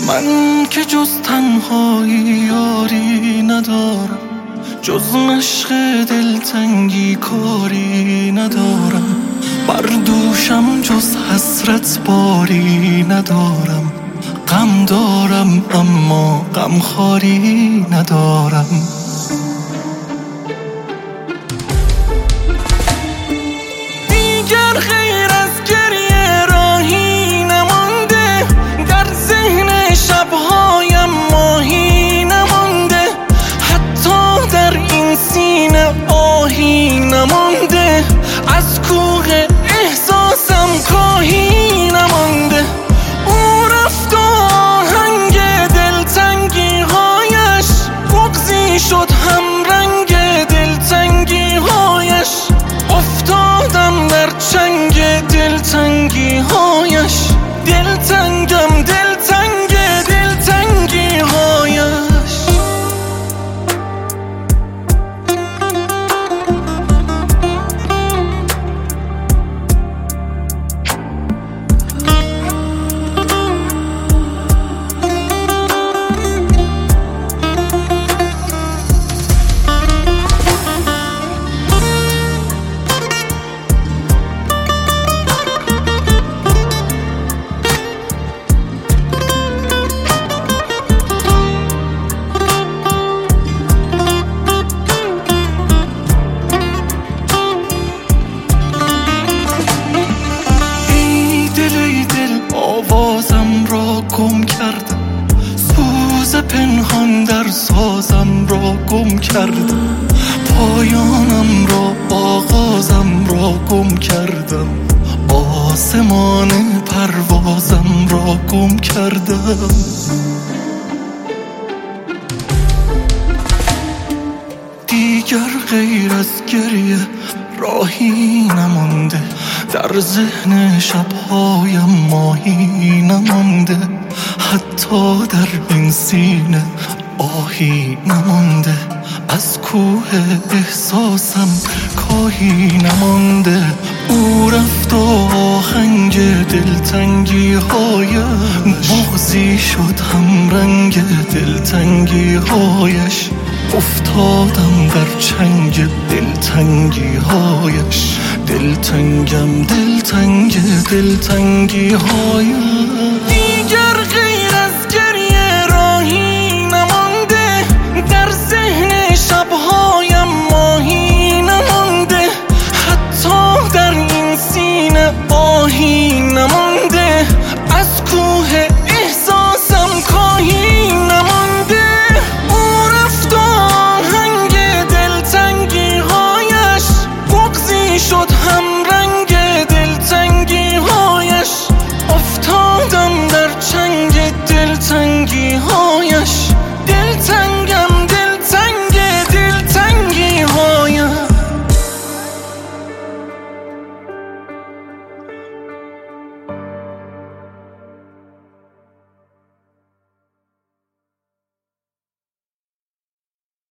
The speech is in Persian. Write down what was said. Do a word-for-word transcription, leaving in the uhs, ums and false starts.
من که جز تنهایی یاری ندارم، جز مشق دلتنگی کاری ندارم، بر دوشم جز حسرت باری ندارم، غم دارم اما غم خواری ندارم. دیگر غیر از گریه راهی نمانده، در ذهن شبهایم ماهی نمانده، حتی در این سینه آهی نمانده، از کوه احساسم کاهی نمانده. او رفت و آهنگ دلتنگی هایش بغضی شد هم رنگ دلتنگی هایش، افتادم در چنگ دلتنگی هایش، دلتنگم دلتنگ دلتنگی هایش. آوازم را گم کردم، سوز پنهان در سازم را گم کردم، پایانم را آغازم را گم کردم، آسمان پروازم را گم کردم. دیگر غیر از گریه راهی نمانده، در ذهن شبهایم ماهی نمانده، حتی در این سینه آهی نمانده، از کوه احساسم کاهی نمانده. او رفت و آهنگ دلتنگی هایم بغضی شد هم رنگ دلتنگی هایش، افتادم در چنگ دلتنگی هایش، دلتنگم دلتنگ دلتنگی هایش. دیگر